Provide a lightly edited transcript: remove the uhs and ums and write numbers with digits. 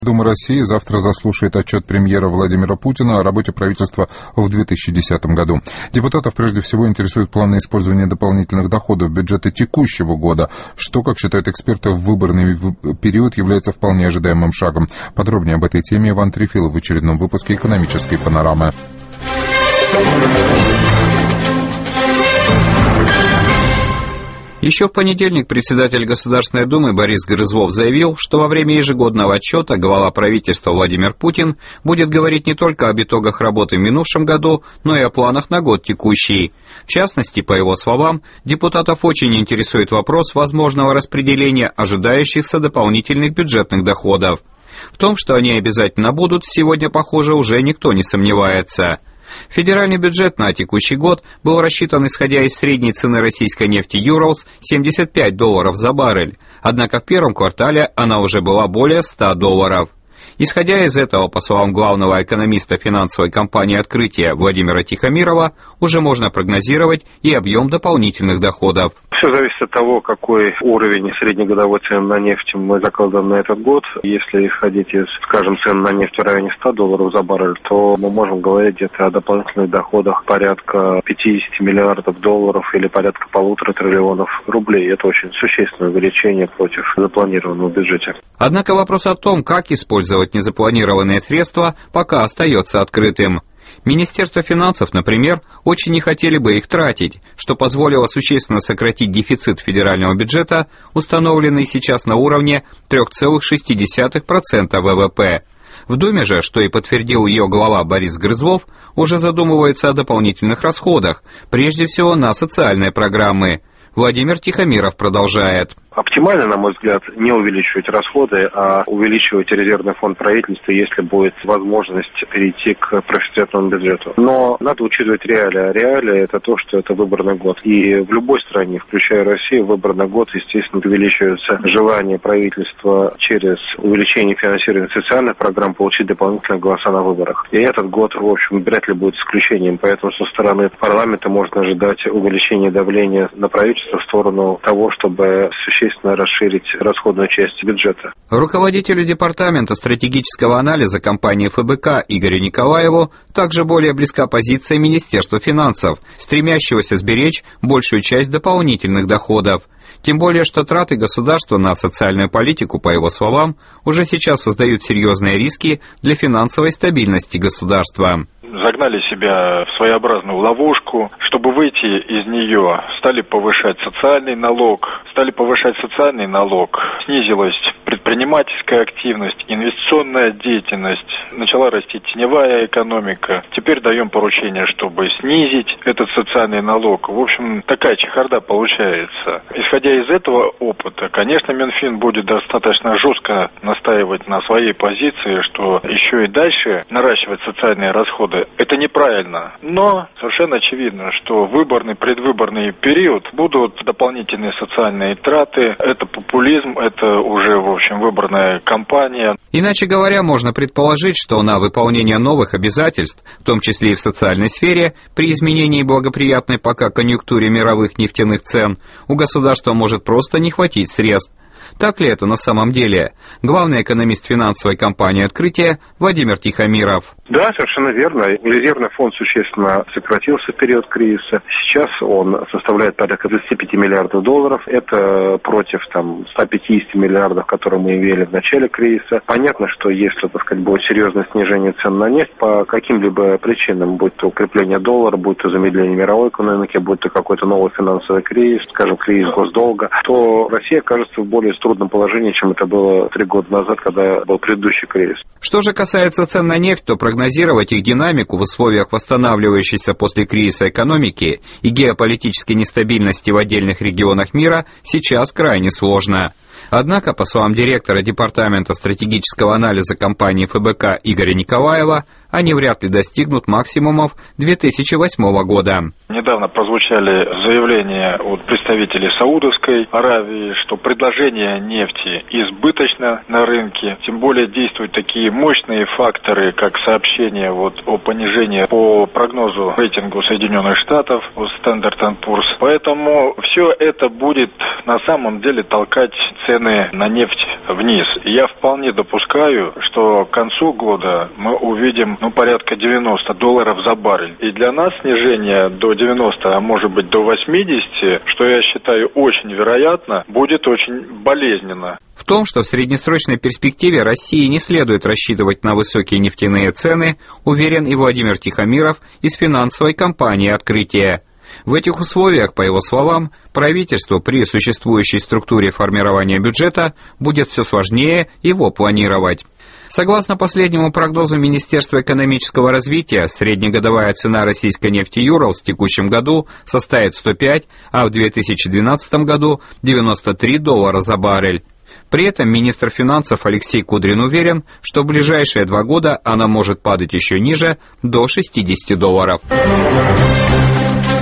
Дума России завтра заслушает отчет премьера Владимира Путина о работе правительства в 2010 году. Депутатов прежде всего интересуют планы использования дополнительных доходов бюджета текущего года, что, как считают эксперты, в выборный период является вполне ожидаемым шагом. Подробнее об этой теме Иван Трефилов в очередном выпуске «Экономической панорамы». Еще в понедельник председатель Государственной Думы Борис Грызлов заявил, что во время ежегодного отчета глава правительства Владимир Путин будет говорить не только об итогах работы в минувшем году, но и о планах на год текущий. В частности, по его словам, депутатов очень интересует вопрос возможного распределения ожидающихся дополнительных бюджетных доходов. В том, что они обязательно будут, сегодня, похоже, уже никто не сомневается. Федеральный бюджет на текущий год был рассчитан исходя из средней цены российской нефти Urals $75 за баррель, однако в первом квартале она уже была более $100. Исходя из этого, по словам главного экономиста финансовой компании «Открытие» Владимира Тихомирова, уже можно прогнозировать и объем дополнительных доходов. Все зависит от того, какой уровень среднегодовой цены на нефть мы закладываем на этот год. Если исходить из, скажем, цен на нефть в районе $100 за баррель, то мы можем говорить где-то о дополнительных доходах порядка 50 миллиардов долларов или порядка 1,5 триллионов рублей. Это очень существенное увеличение против запланированного в бюджете. Однако вопрос о том, как использовать незапланированные средства, пока остается открытым. Министерство финансов, например, очень не хотели бы их тратить, что позволило существенно сократить дефицит федерального бюджета, установленный сейчас на уровне 3,6% ВВП. В Думе же, что и подтвердил ее глава Борис Грызлов, уже задумывается о дополнительных расходах, прежде всего на социальные программы. Владимир Тихомиров продолжает. Оптимально, на мой взгляд, не увеличивать расходы, а увеличивать резервный фонд правительства, если будет возможность перейти к профицитному бюджету. Но надо учитывать реалии. Реалии – это то, что это выборный год. И в любой стране, включая Россию, выборный год, естественно, увеличивается желание правительства через увеличение финансирования социальных программ получить дополнительные голоса на выборах. И этот год, в общем, вряд ли будет исключением. Поэтому со стороны парламента можно ожидать увеличения давления на правительство в сторону того, чтобы существенно расширить расходную часть бюджета. Руководителю департамента стратегического анализа компании ФБК Игорю Николаеву также более близка позиция Министерства финансов, стремящегося сберечь большую часть дополнительных доходов. Тем более, что траты государства на социальную политику, по его словам, уже сейчас создают серьезные риски для финансовой стабильности государства. Загнали себя в своеобразную ловушку. Чтобы выйти из нее, стали повышать социальный налог. Снизилась предпринимательская активность, инвестиционная деятельность. Начала расти теневая экономика. Теперь даем поручение, чтобы снизить этот социальный налог. В общем, такая чехарда получается. Исходя из этого опыта, конечно, Минфин будет достаточно жестко настаивать на своей позиции, что еще и дальше наращивать социальные расходы. Это неправильно. Но совершенно очевидно, что выборный, предвыборный период будут дополнительные социальные траты. Это популизм, это уже, в общем, выборная кампания. Иначе говоря, можно предположить, что на выполнение новых обязательств, в том числе и в социальной сфере, при изменении благоприятной пока конъюнктуре мировых нефтяных цен, у государства может просто не хватить средств. Так ли это на самом деле? Главный экономист финансовой компании «Открытие» Владимир Тихомиров. Да, совершенно верно. Резервный фонд существенно сократился в период кризиса. Сейчас он составляет порядка 25 миллиардов долларов. Это против 150 миллиардов, которые мы имели в начале кризиса. Понятно, что если, будет серьезное снижение цен на нефть по каким-либо причинам, будь то укрепление доллара, будь то замедление мировой экономики, будь то какой-то новый финансовый кризис, скажем, кризис госдолга, то Россия окажется в более трудном положении, чем это было 3 года назад, когда был предыдущий кризис. Что же касается цен на нефть, то прогнозировать их динамику в условиях восстанавливающейся после кризиса экономики и геополитической нестабильности в отдельных регионах мира сейчас крайне сложно. Однако, по словам директора департамента стратегического анализа компании ФБК Игоря Николаева, они вряд ли достигнут максимумов 2008 года. Недавно прозвучали заявления от представителей Саудовской Аравии, что предложение нефти избыточно на рынке. Тем более действуют такие мощные факторы, как сообщение о понижении по прогнозу рейтингу Соединенных Штатов от Standard & Poor's. Поэтому все это будет на самом деле толкать цены на нефть вниз. И я вполне допускаю, что к концу года мы увидим порядка $90 за баррель. И для нас снижение до 90, а может быть до 80, что я считаю очень вероятно, будет очень болезненно. В том, что в среднесрочной перспективе России не следует рассчитывать на высокие нефтяные цены, уверен и Владимир Тихомиров из финансовой компании «Открытие». В этих условиях, по его словам, правительству при существующей структуре формирования бюджета будет все сложнее его планировать. Согласно последнему прогнозу Министерства экономического развития, среднегодовая цена российской нефти Юрал в текущем году составит 105, а в 2012 году $93 за баррель. При этом министр финансов Алексей Кудрин уверен, что в ближайшие 2 года она может падать еще ниже, до $60.